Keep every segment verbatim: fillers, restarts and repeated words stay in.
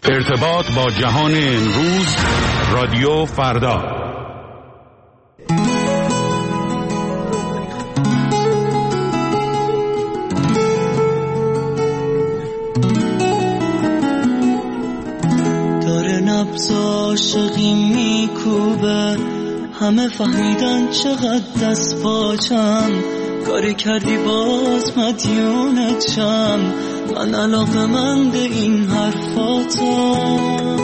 ارتباط با جهان امروز، رادیو فردا. داره نبض عاشقی میکوبه، همه فهمیدن چقدر دست باچم، کاری کردی باز مدیونتم، من علاقه‌مند این حرفاتم.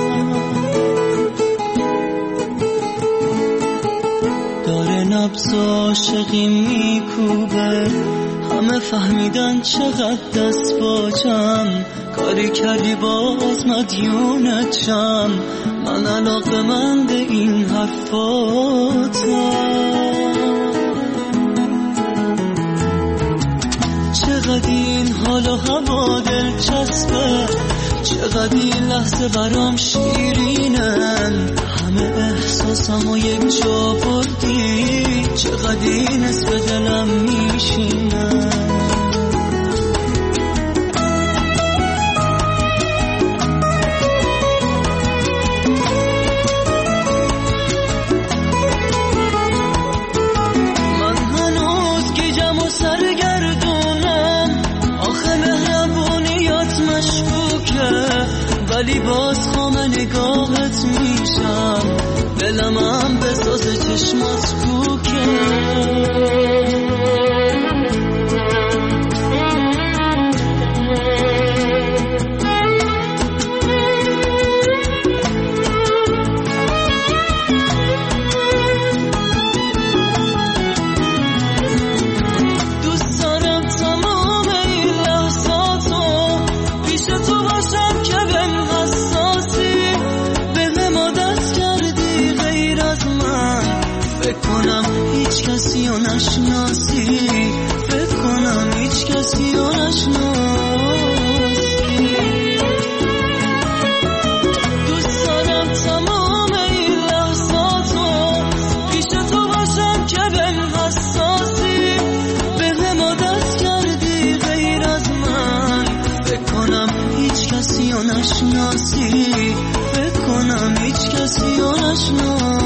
داره نبض عاشقی میکوبه، همه فهمیدن چقدر دست باچم، کاری کردی باز مدیونتم، من علاقه‌مند این حرفاتم. چقدر این حال و هوا دلچسبه، چقدر این لحظه برام شیرینن، همه احساسم و یک جا بردی، چقدر این اسم دلم میشینن. ولی باز خام نگاهت میشم، دلم هم بساز چشمات کوکه. هیچ کسی رو نشناسی، فکر کنم هیچ کسی رو نشناسی. دوست دارم تمام این لحظاتو پیش تو باشم که بهم حساسی، بهم عادت کردی غیر از من، فکر کنم هیچ کسی رو نشناسی، فکر کنم هیچ کسی رو نشناسی.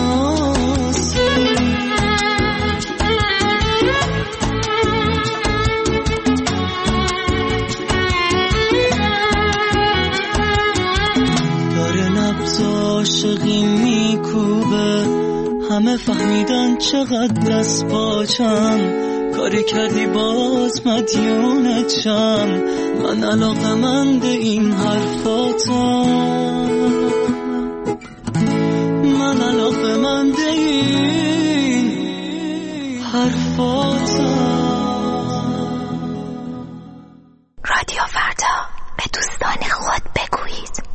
عاشقی میکوبه، همه فهمیدن چقدر دست باچم، کاری کردی باز مدیونتم، من علاقه‌مند این حرفاتم، من علاقه‌مند این حرفاتم. رادیو فردا، به دوستان خود بگویید.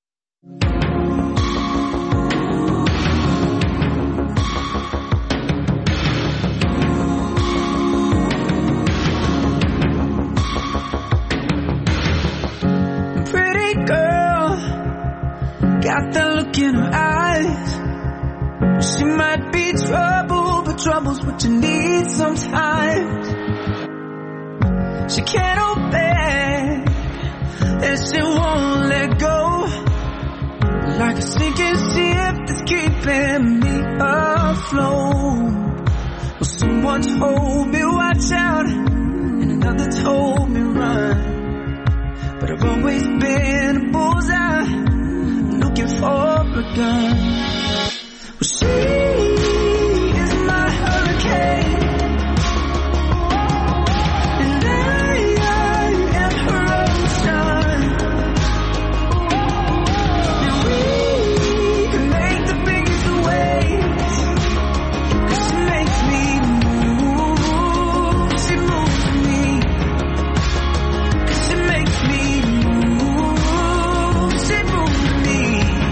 Got that look in her eyes. She might be trouble, but trouble's what you need sometimes. She can't hold back, and she won't let go. Like a sinking ship that's keeping me afloat. Well, someone told me watch out, and another told me run. But I've always been a bullseye, looking for a gun. Well, she is my hurricane, and I, I am her ocean. And we can make the biggest waves, 'cause she makes me move. She moves me, 'cause she makes me move. She moves me.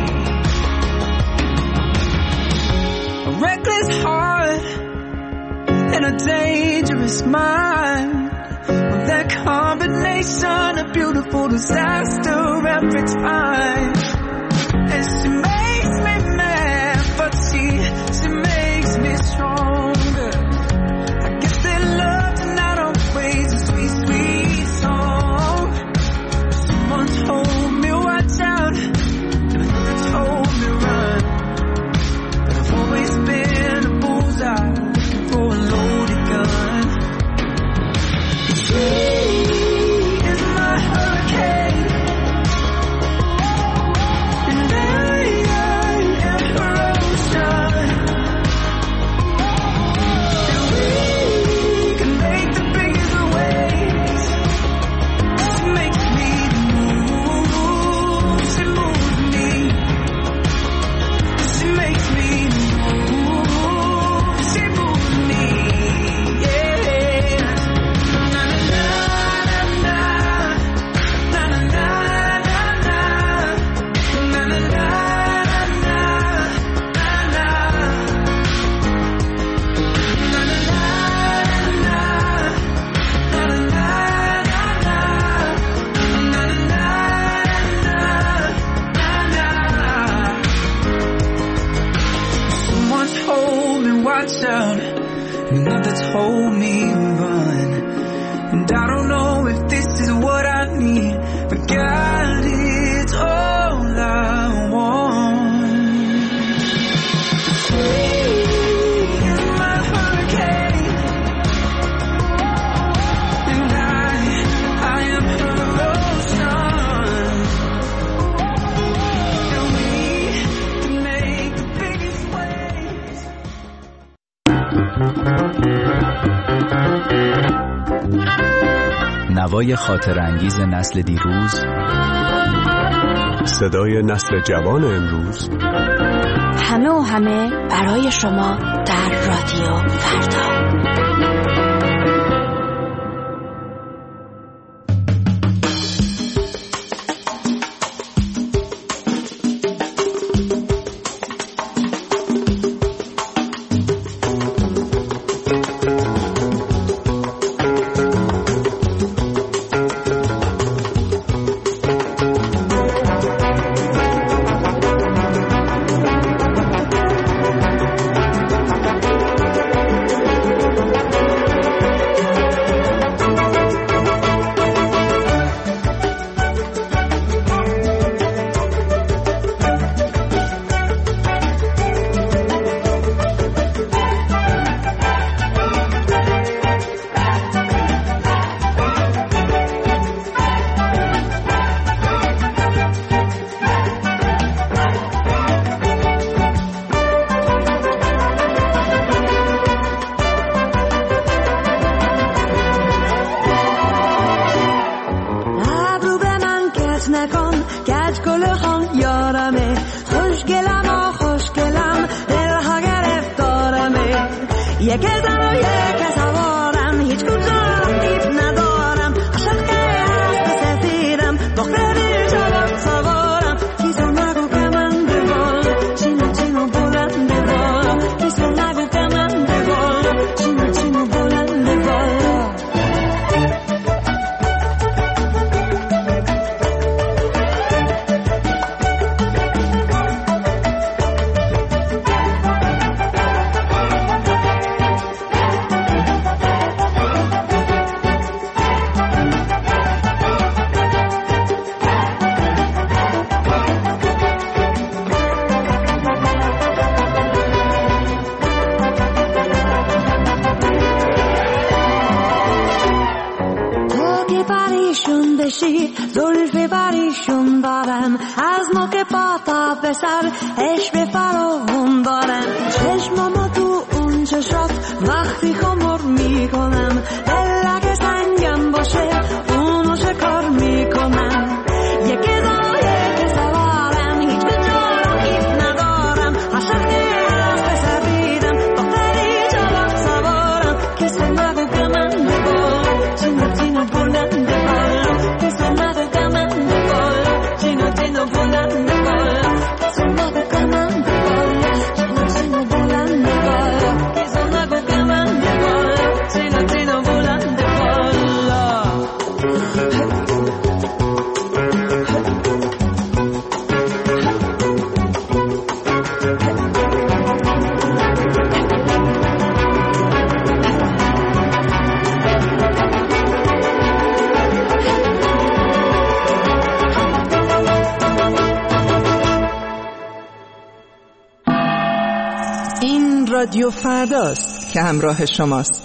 A reckless heart and a dangerous mind, well, that combination of beautiful disaster every time. And she makes me mad, but she, she makes me stronger. I guess that love's not always a sweet, sweet song. Someone told me watch out, reach out, another told me run. And I don't know if this is what I need, but God is all I want. He's my hurricane, and I, I am her ocean. And we can make the biggest waves. نوای خاطر انگیز نسل دیروز، صدای نسل جوان امروز، همه و همه برای شما در رادیو فردا. رادیو فرداست که همراه شماست.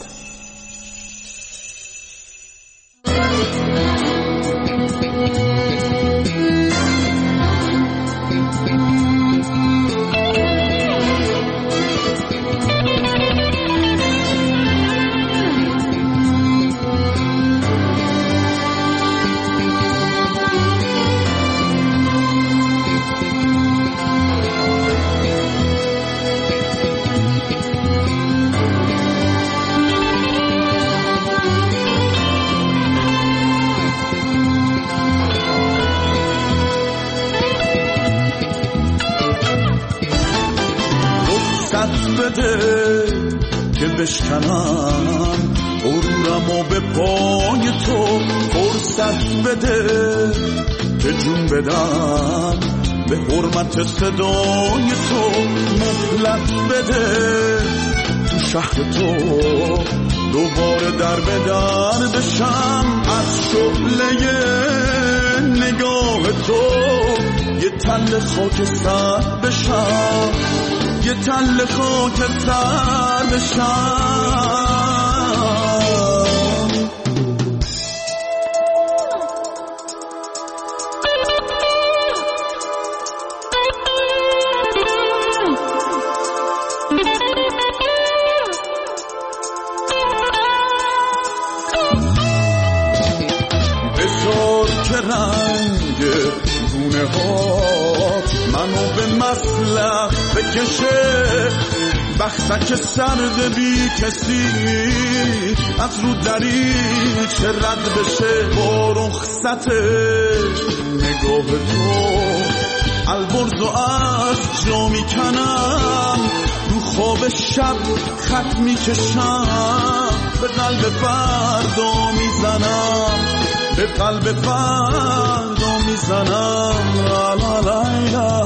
بده که بشکنم غرورمو به پای تو، فرصت بده که جون بدم به حرمت صدای تو، مهلت بده تو شهر تو دوباره در به در بشم، از شعله نگاه تو یه تل خاک سر بشم، یه تل خاک سر بشم. رنگ گونه هات منو به مسلخ بکشه، بختک سرد بی کسی از رو دریچه رد بشه. با رخصت نگاه تو البرز و از جا میکنم، رو خواب شب خط میکشم، به قلب فردا میزنم، به قلب فردا میزنم. لا لا لا لا.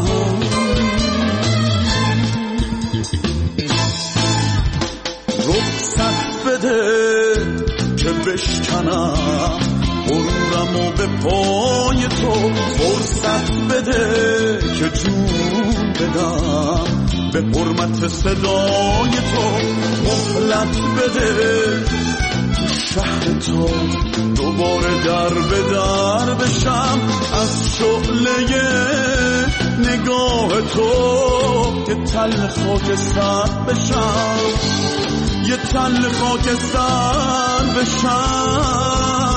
رخصت بده که بشکنم غرورمو به پای تو، فرصت بده که جون بدم به حرمت صدای تو، مهلت بده شهر تو دوباره در به در بشم، از شعله نگاه تو یه تل خاک سر بشم، یه تل خاک سر بشم.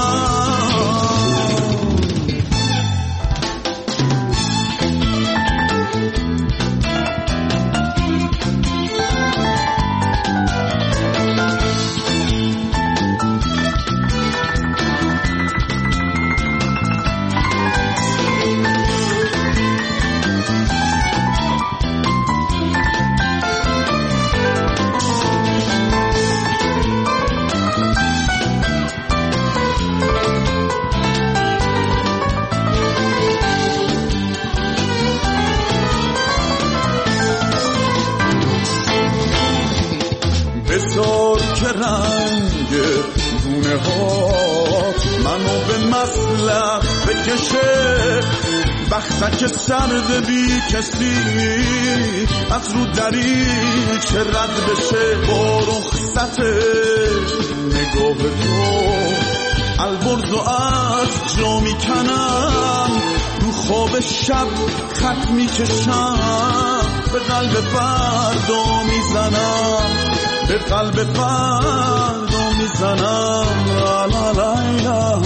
رنگ گونه هات منو به مسلخ بکشه، بختک سرد بی کسی از رو دریچه رد بشه. با رخصت نگاه تو البرز و از جا میکنم، رو خواب شب خط میکشم، به قلب فردا میزنم، به قلب فردا میزنم. لا لا لا لا.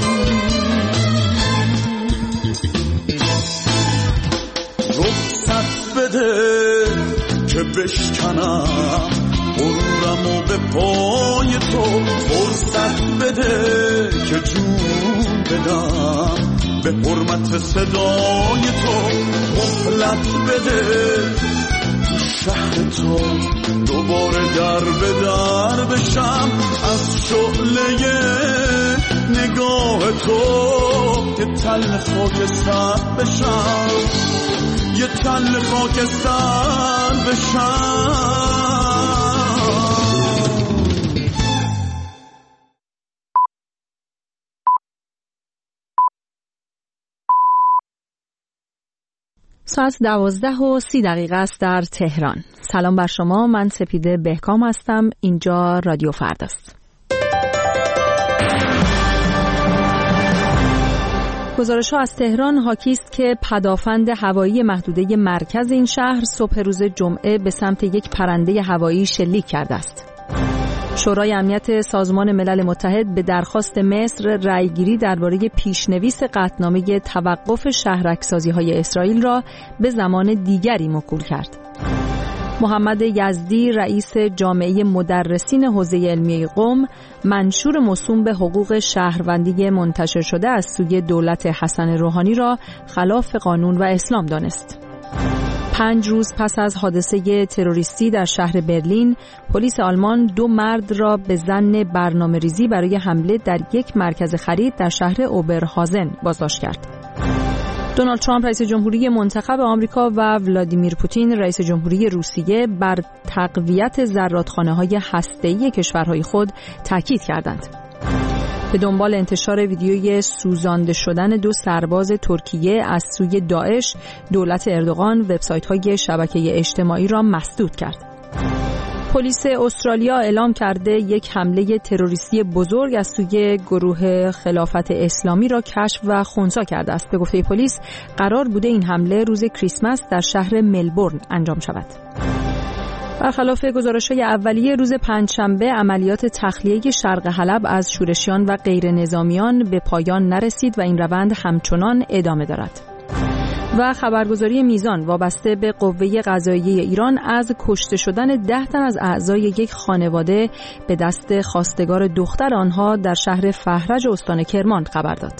رخصت بده که بشکنم غرورمو به پای تو، فرصت بده که جون بدم به حرمت صدای تو، مهلت بده شهر تو دوباره در به در بشم، از شعله نگاه تو یه تل خاک سر بشم، یه تل خاک سر بشم. ساعت دوازده و سی دقیقه است در تهران. سلام بر شما، من سپیده بهکام هستم. اینجا رادیو فرداست. گزارش‌ها از تهران حاکی است که پدافند هوایی محدوده مرکز این شهر صبح روز جمعه به سمت یک پرنده هوایی شلیک کرده است. شورای امنیت سازمان ملل متحد به درخواست مصر رأیگیری درباره پیشنویس قطعنامه توقف شهرک‌سازی‌های اسرائیل را به زمان دیگری موکول کرد. محمد یزدی رئیس جامعه مدرسین حوزه علمیه قم منشور موسوم به حقوق شهروندی منتشر شده از سوی دولت حسن روحانی را خلاف قانون و اسلام دانست. پنج روز پس از حادثه تروریستی در شهر برلین، پلیس آلمان دو مرد را به ظن برنامه‌ریزی برای حمله در یک مرکز خرید در شهر اوبرهازن بازداشت کرد. دونالد ترامپ رئیس جمهوری منتخب آمریکا و ولادیمیر پوتین رئیس جمهوری روسیه بر تقویت زرادخانه‌های هسته‌ای کشورهای خود تاکید کردند. به دنبال انتشار ویدیوی سوزانده شدن دو سرباز ترکیه از سوی داعش، دولت اردوغان وبسایت‌های شبکه اجتماعی را مسدود کرد. پلیس استرالیا اعلام کرده یک حمله تروریستی بزرگ از سوی گروه خلافت اسلامی را کشف و خنثی کرده است. به گفته پلیس قرار بوده این حمله روز کریسمس در شهر ملبورن انجام شود. برخلاف گزارش‌های اولیه روز پنجشنبه عملیات تخلیه شرق حلب از شورشیان و غیر نظامیان به پایان نرسید و این روند همچنان ادامه دارد. و خبرگزاری میزان وابسته به قوه قضاییه ایران از کشته شدن ده تن از اعضای یک خانواده به دست خواستگار دختر آنها در شهر فهرج استان کرمان خبر داد.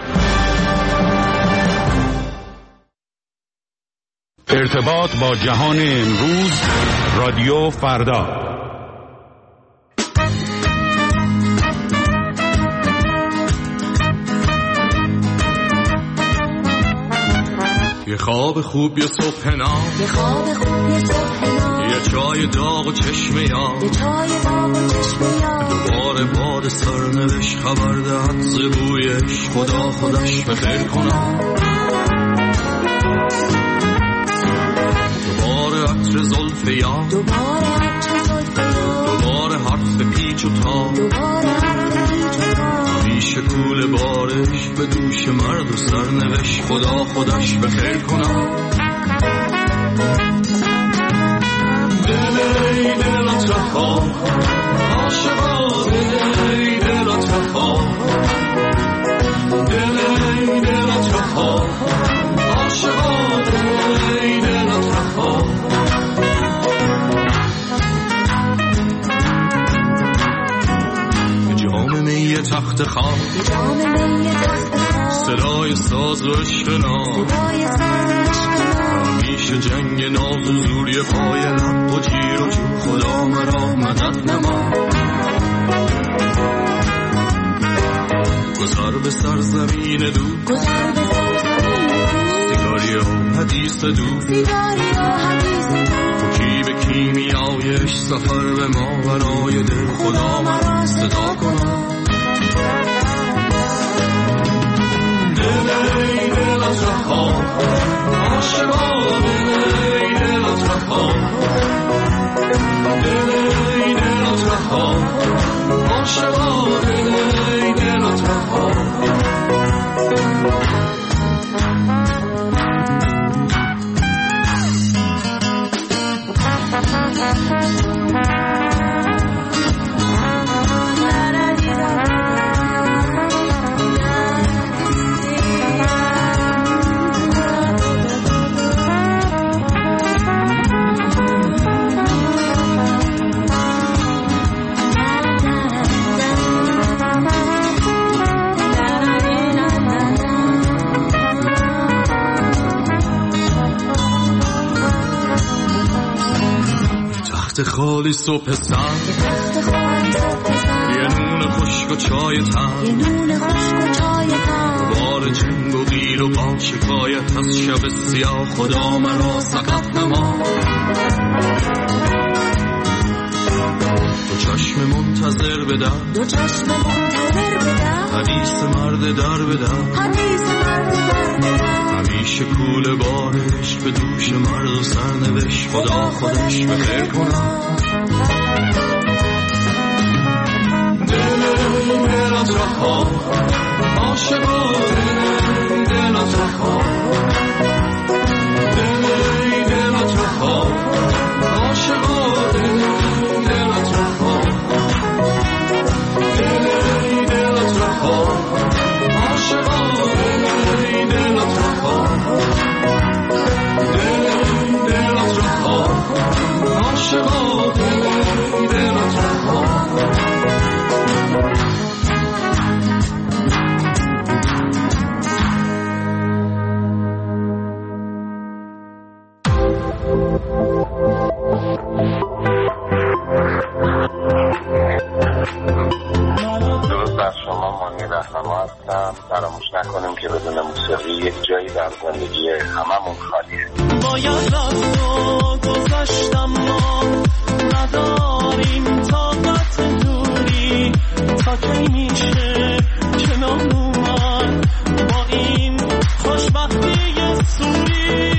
ارتباط با جهان امروز، رادیو فردا. یه خواب خوب، یه صبح نام، یه خواب خوب، یه صبح نام، یه چای داغ و چشم یاد، یه چای داغ و چشم یاد، دوباره باد سرنوشت خبر دهد ز بویش، خدا خودش بخیر کنم. دوباره عطر زلف یاد، دوباره عطر زلف یاد، دوباره حرف پیچ و تاب، دوباره حرف پیچ و تاب، همیشه کول بارش به دوش مرد و سرنوشت، خدا خودش بخیر کنم. دل ای دلت رها، عاشقا دل ای دلت رها، دل ای دلت رها، عاشقا دل ای دلت رها. جام می تخت خواب، جام می تخت خواب، صدای ساز و عشق نام، صدای ساز و عشق نام، همیشه جنگ ناز و زوری پای لب و جیر و جو، خدا مرا مدد نما. گذر به سر زمین دو، گذر به سر زمین دو، سیگاری و حدیث دو، سیگاری و حدیث دو، ترکیب کیمیایش سفر به ما برای دل، خدا مرا صدا کنم. دل ای دلت رها، عاشقا دل ای دلت رها، دل ای دلت رها، عاشقا دل ای دلت رها. خالی صبح سر، یه نون خشک و چای تر، یه نون خشک و چای تر، بار جنگ و قیل و با شکایت از شب سیاه، خدا مرا سقف نما. دو چشم منتظر بدن، دو چشم منتظر بدن، حدیث مرد در بدن، حدیث مرد در بدن، همیشه کول بارش به دوش مرد و سرنوشت، خدا خودش بخیر کنم. دل ای دلت رها، عاشقا دل ای دلت رها، دل ای دلت رها، عاشقا دل ای دلت رها، دل ای دلت رها، عاشقا دل ای دلت رها، دل ای دلت رها، عاشقا دل ای دلت رها. خون خالیه. باید رفت و گذشتم ما نداریم طاقت دوری تا کی میشه کنار اومد با این خوشبختی سوری.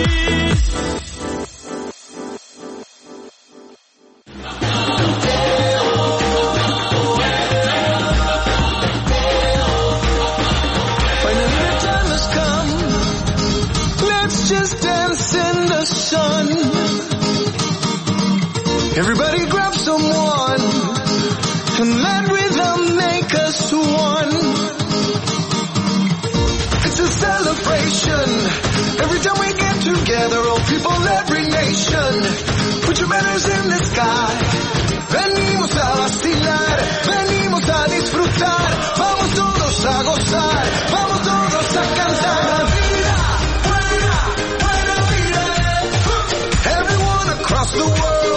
Everybody grab someone and let rhythm make us one. It's a celebration. Every time we get together, all people, every nation. Put your banners in the sky. Venimos a vacilar, venimos a disfrutar. Vamos todos a gozar, vamos todos a cantar. Vida, buena, buena vida. Everyone across the world.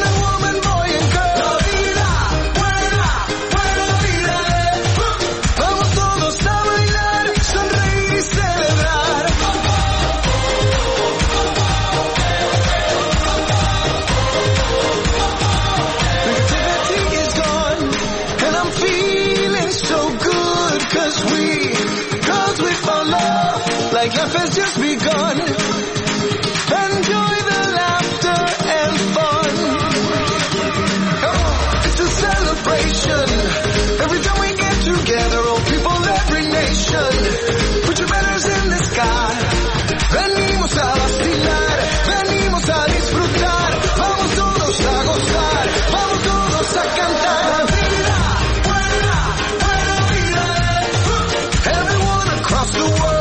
Like life has just begun. Enjoy the laughter and fun. Come on, it's a celebration. Every time we get together, all people, every nation. Put your banners in the sky. Venimos a vacilar, venimos a disfrutar. Vamos todos a gozar, vamos todos a cantar. Vida, buena, buena vida. Everyone across the world.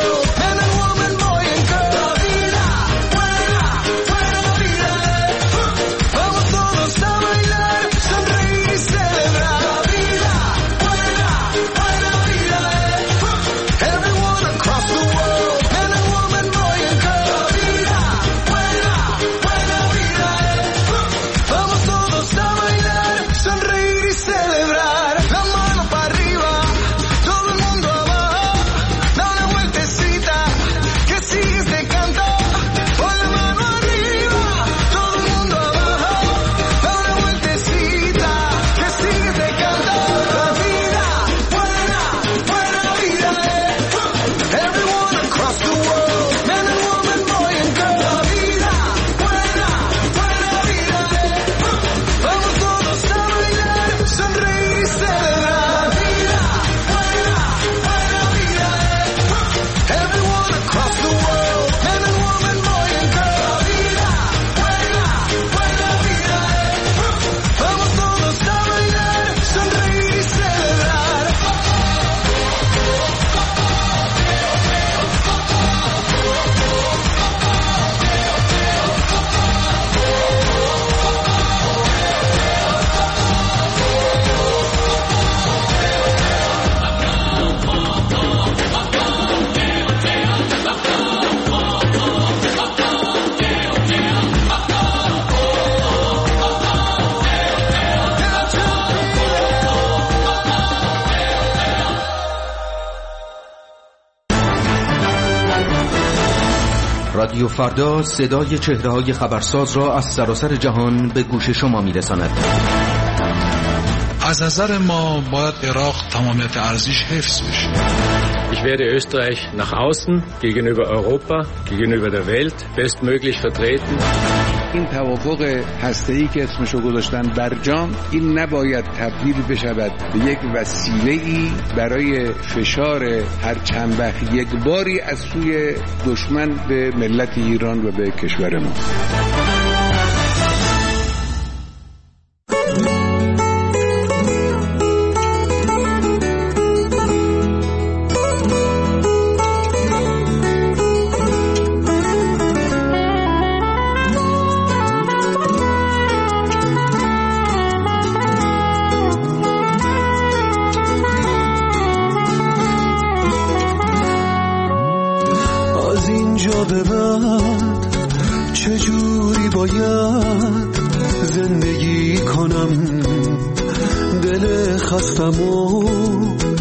رادیو فردا صدای چهره‌های خبرساز را از سراسر جهان به گوش شما می‌رساند. از نظر ما باید عراق تمامیت ارزیش حفظ بشه. Ich werde Österreich nach außen gegenüber Europa, gegenüber der Welt bestmöglich vertreten. این توافق هسته‌ای که اسمشو گذاشتن برجام، این نباید تبدیل بشود به یک وسیله‌ای برای فشار هر چند وقت یک باری از سوی دشمن به ملت ایران و به کشور ما.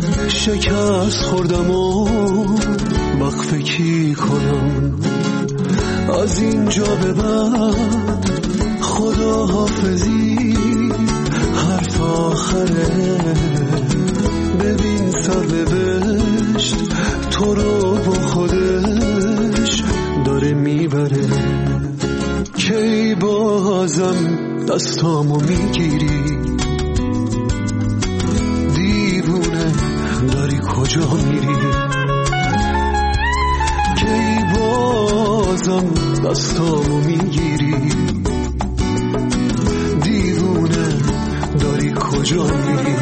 شکست خوردم و وقفه کی کنم. از اینجا به بعد خدا حافظی حرف آخره. ببین سرنوشت تو رو با خودش داره میبره. کی بازم دستامو میگیری دیوونه داری کجا میری؟ کی بازم دستامو میگیری دیوونه داری کجا میری؟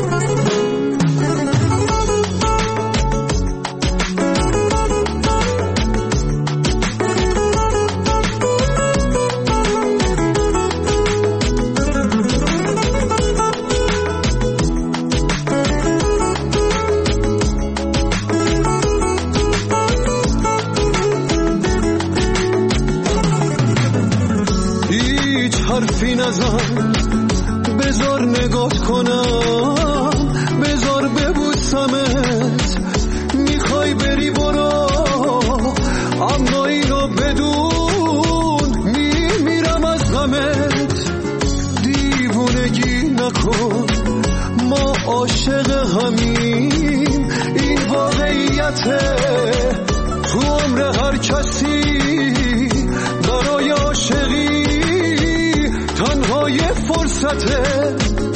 حرفی نزن بذار نگات کنم، بذار ببوسمت. میخوای بری برو اما اینو بدون میمیرم از غمت. دیوونگی نکن ما عاشق همیم، این واقعیته تو عمر هر کسی. برای عاشقی تنها یه فرصته.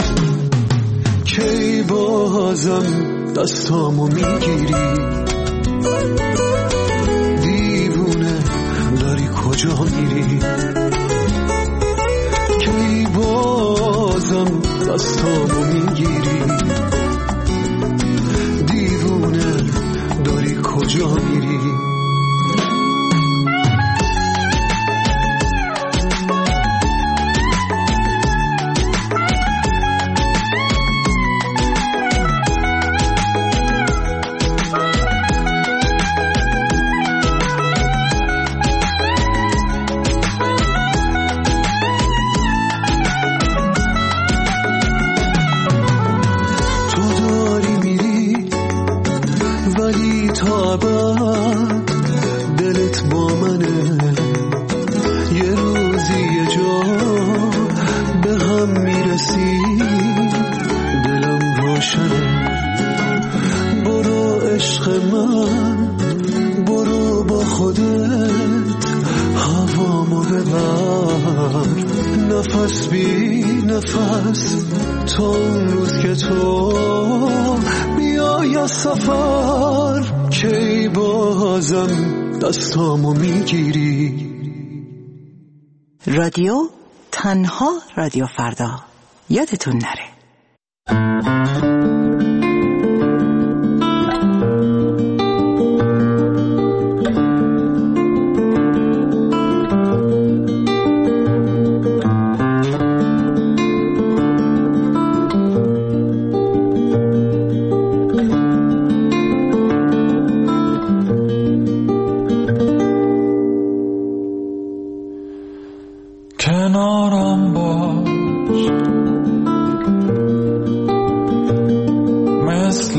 کی بازم دستامو میگیری دیوونه داری کجا میری؟ کی بازم دستامو میگیری دیوونه داری کجا میری؟ دلت با منه، یه روزی یه جا به هم میرسی. دلم روشنه برو عشق من، برو با خودت هوامو ببر. نفس بی نفس تا اون روز که تو بیای از سفر. کی بازم دستامو میگیری؟ رادیو تنها رادیو فردا، یادتون نره. کنارم باش مثل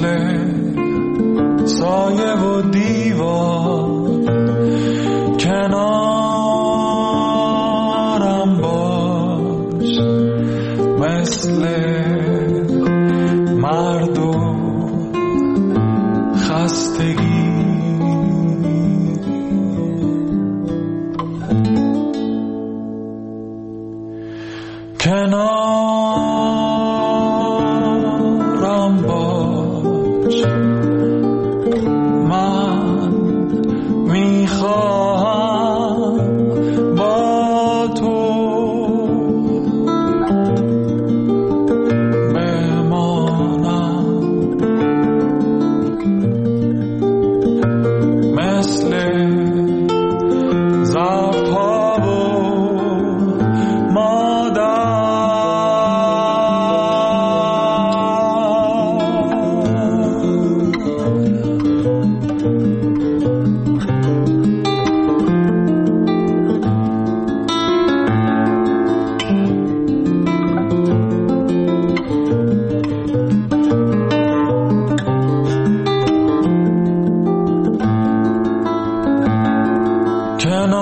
سایه و دیوار. کنارم باش مثل مرد و خستگی. کنارم باش من میخواهم با تو بمانم مثل زرپا و مادر.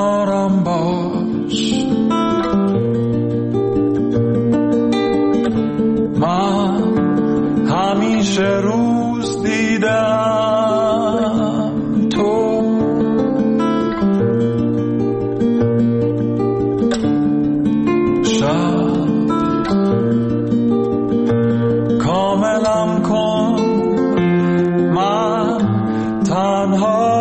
کنارم باش. من همیشه روز دیدم تو شب کاملم کن من تنها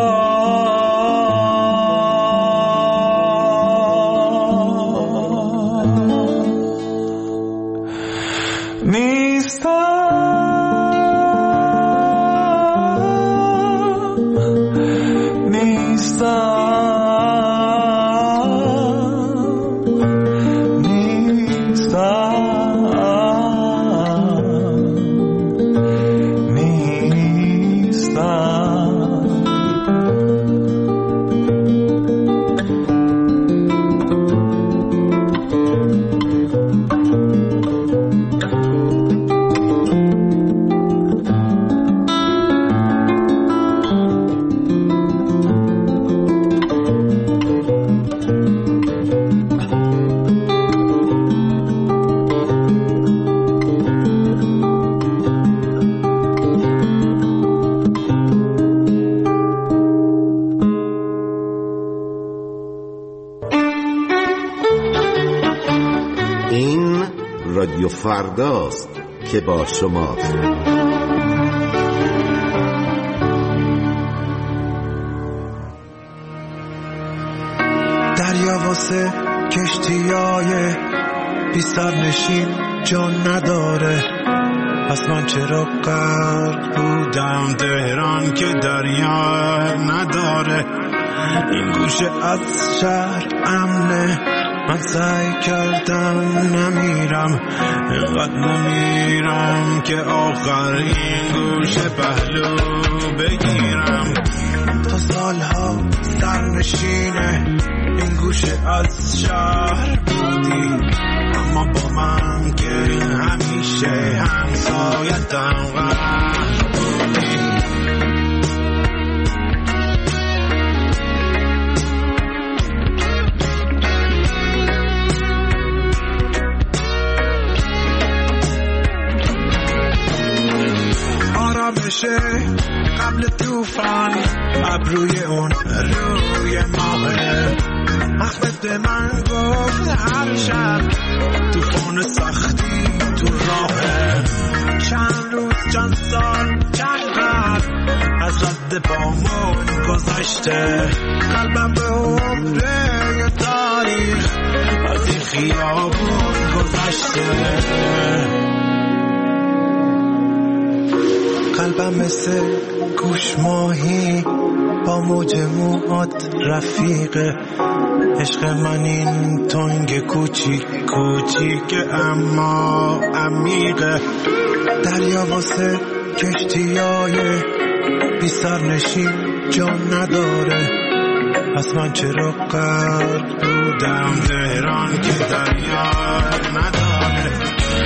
رادیو فرداست که با شماست. دریا واسه کشتیای بی سرنشین جان نداره، پس من چرا غرق بودم تهران که دریا نداره. این گوشه از شهر امنه، من سعی کردم نمیرم، اینقدر نمیرم که آخر این گوشه پهلو بگیرم. تا سالها سرنشینه این گوشه از شهر بودی، اما با من که همیشه همسایتم غرق بودی. آرامشه قبل توفان ابروی اون روی ماهه، احمد من گفت هر شب توفان سختی تو راهه. چند روز چند سال چند قرن از رد بامون گذشته، قلبم به عمره یه تاریخ از این خیابون گذشته. قلبم مثل گوش ماهی با موج موهات رفیقه، عشق من این تنگ کوچیک کوچیک اما عمیقه. دریا واسه کشتیای بی سرنشین جان نداره، پس من چرا غرق بودم تهران که دریا نداره.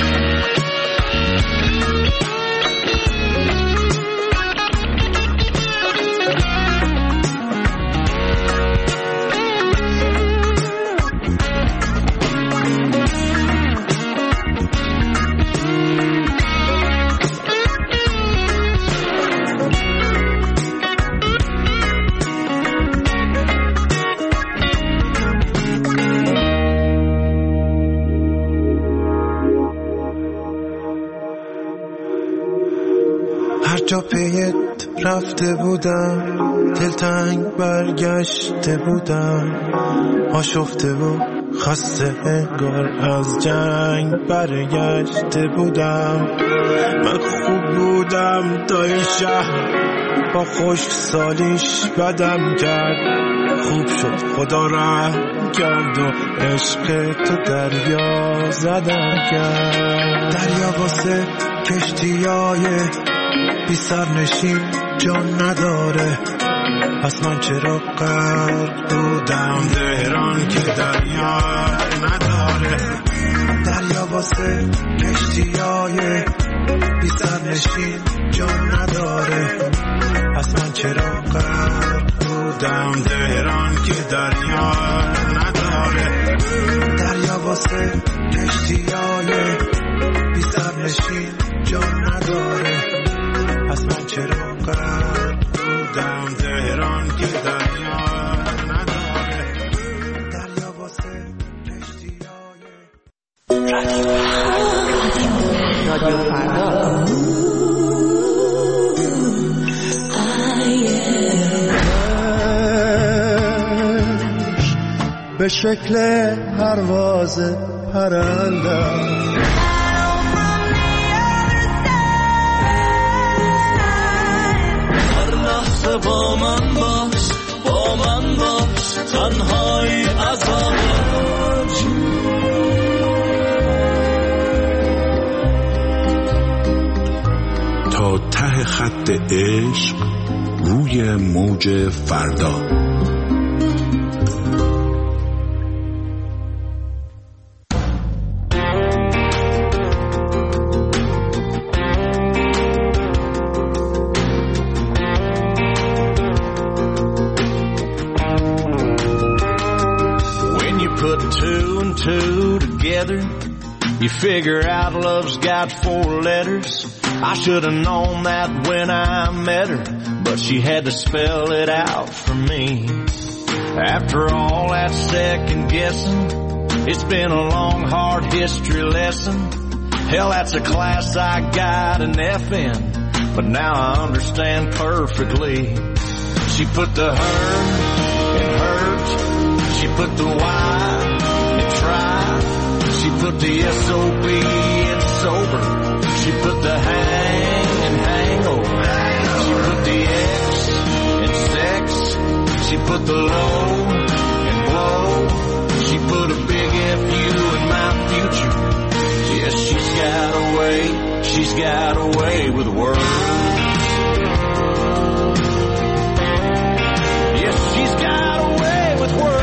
جا پیت رفته بودم، دلتنگ برگشته بودم، آشفته و خسته انگار از جنگ برگشته بودم. من خوب بودم تا این شهر با خشک سالیش بدم کرد، خوب شد خدا رحم کرد و عشق تو دریا زدم کرد. دریا واسه کشتیای بی سرنشین جان نداره، پس من چرا غرق بودم تهران که دریا نداره. دریا واسه کشتیای بی سرنشین جان نداره، پس من چرا غرق بودم بودم تهران که دریا نداره، دریا واسه کشتیای بی سرنشین جا نداره. پس من چرا قرار بودم تهران که دریا نداره، دریا واسه کشتیای رادیو فردا. به شکل پرواز پرنده هر لحظه با من باش، با من باش، تنهایی عذابش. تا ته خط عشق روی موج فردا. You figure out love's got four letters. I should have known that when I met her, but she had to spell it out for me. After all that second guessing, it's been a long, hard history lesson. Hell, that's a class I got an F in, but now I understand perfectly. She put the her in hurt. She put the Y in try. She put the S O B in sober. She put the hang in hangover. She put the X in sex. She put the low in blow. She put a big F U in my future. Yes, she's got a way. She's got a way with words. Yes, she's got a way with words.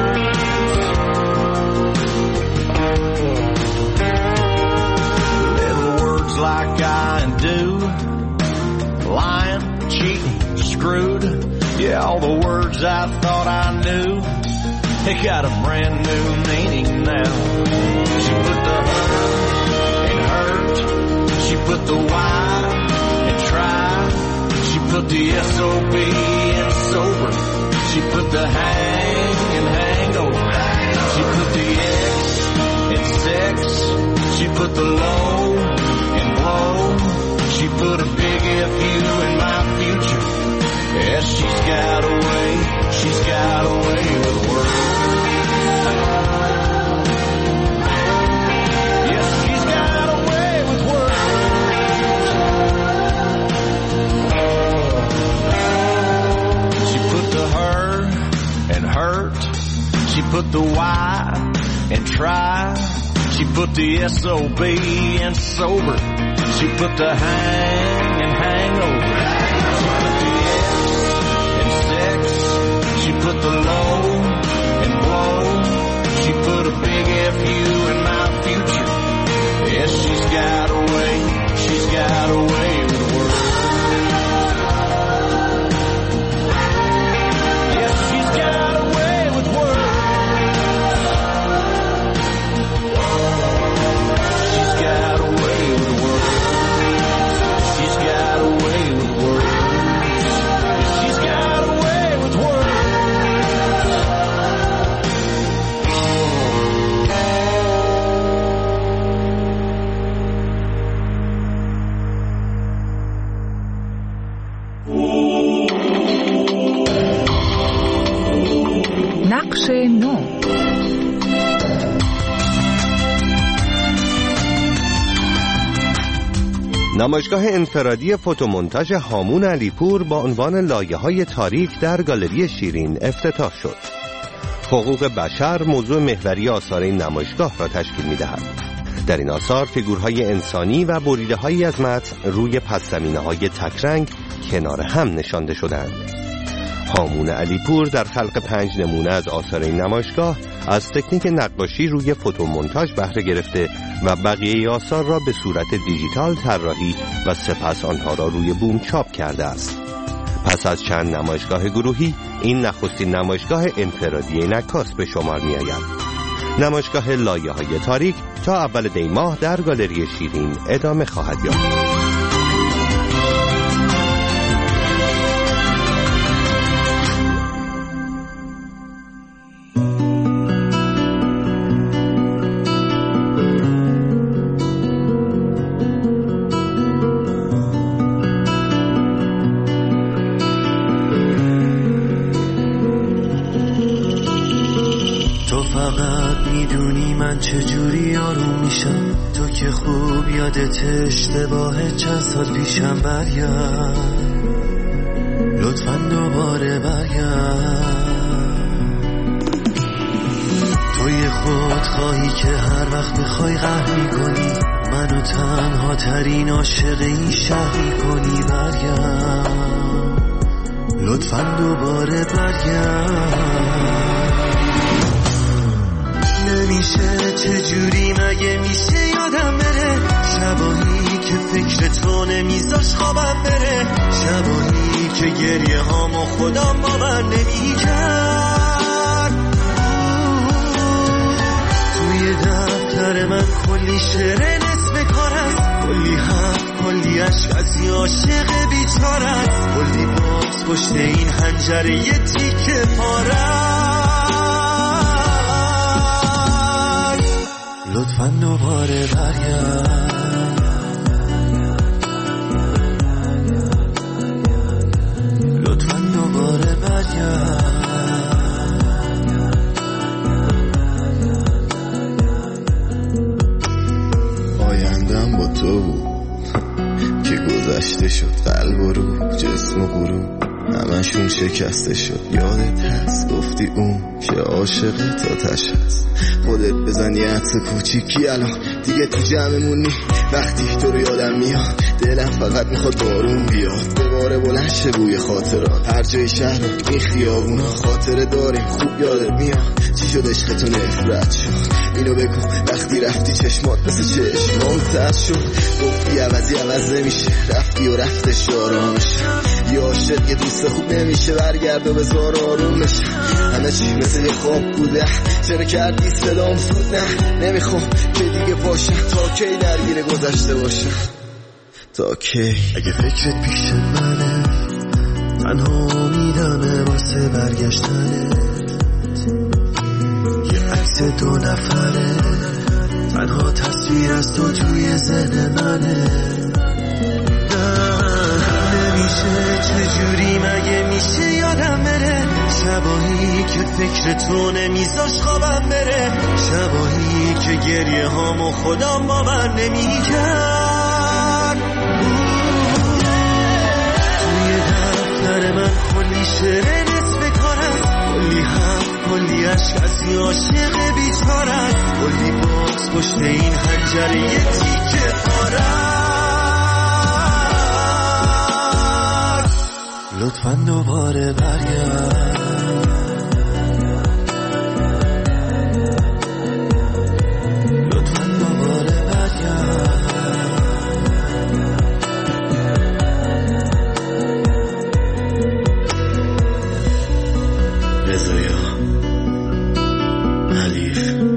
Like I and do, lying, cheating, screwed. Yeah, all the words I thought I knew, they got a brand new meaning now. She put the her in hurt. She put the Y in try. She put the S O B in sober. She put the hang in hangover. She put the X in sex. She put the low in blow. She put a big F U in my future. Yes, she's got a way. She's got a way with words. Yes, she's got a way with words. She put the her and hurt. She put the Y and try. She put the S O B in sober. She put the hang and hangover. She put the X in sex. She put the low in blow. She put a big F U in my future. Yes, she's got a way. She's got a way with words. Yes, she's got a way with words. She's got a way with words. She's got a way with words. She's got a way with words. نقش نو. نمایشگاه انفرادی فوتومونتاژ هامون علیپور با عنوان لایه‌های تاریک در گالری شیرین افتتاح شد. حقوق بشر موضوع محوری آثار این نمایشگاه را تشکیل می‌دهد. در این آثار فیگورهای انسانی و بریده‌هایی از متن روی پس‌زمینه‌های تکرنگ کنار هم نشانده شدند. هامون علیپور در خلق پنج نمونه از آثار این نمایشگاه از تکنیک نقاشی روی فوتومونتاژ بهره گرفته و بقیه آثار را به صورت دیجیتال طراحی و سپس آنها را روی بوم چاپ کرده است. پس از چند نمایشگاه گروهی این نخستین نمایشگاه انفرادی این عکاس به شمار می آید. نمایشگاه لایه های تاریک تا اول دی ماه در گالری شیرین ادامه خواهد یافت. چجوری آروم میشم تو که خوب یادت اشتباه چند سال پیشم برگرد لطفاً دوباره برگرد توی خود خواهی که هر وقت بخوای قهر میکنی منو تنها ترین عاشق این شهر میکنی برگرد لطفاً دوباره برگرد نمیشه چجوری مگه میشه یادم بره شبایی که فکر تو نمیذاش خوابم بره شبایی که گریه هامو خودم باور نمیکرد توی دفتر من کلی شعر نصف کار است کلی حرف کلی عشق از یه عاشق بیچاره است کلی باز پشت این حنجره یه تیکه پاره لطفاً دوباره برگرد لطفاً دوباره برگرد آیندم با تو بود که گذشته شد قلب و روح جسم و گروه همشون شکسته شد یادت هست گفتی اون که عاشق تاتش هست خودت بزن یه حدس کوچیکی الان دیگه تو جمعمونی وقتی تو رو یادم میاد دلم فقط میخواد بارون بیاد دوباره بلند شه بوی خاطرات هر جای شهر این خیابونا خاطره داریم خوب یادت میاد چی شد عشقتو نفرت شد اینو بگو وقتی رفتی چشمات مثل چشمام سرد شد گفتی عوضی عوض نمیشه رفتی و رفتش آرامش یه عاشق یه دوست خوب نمیشه برگرد و بذار آرومش همه چی مثل یه خواب بوده چرا کردی صدام سود نه نمیخوام که دیگه باشم تا کی درگیر گذشته باشم تا کی اگه فکرت پیش منه تنها امیدمه واسه برگشتنت یه عکس دو نفره تنها تصویر از تو توی ذهن منه نمیشه چجوری مگه میشه یادم بره شبایی که فکر تو نمیذاش خوابم بره شبایی که گریه هامو خودم باور نمیکرد توی دفتر من کلی شعر نصف کار است کلی حرف کلی عشق از یه عاشق بیچاره است کلی باز پشت این حنجره یه تیکه پاره لطفاً دوباره برگرد لطفاً دوباره برگرد رضایا حلیف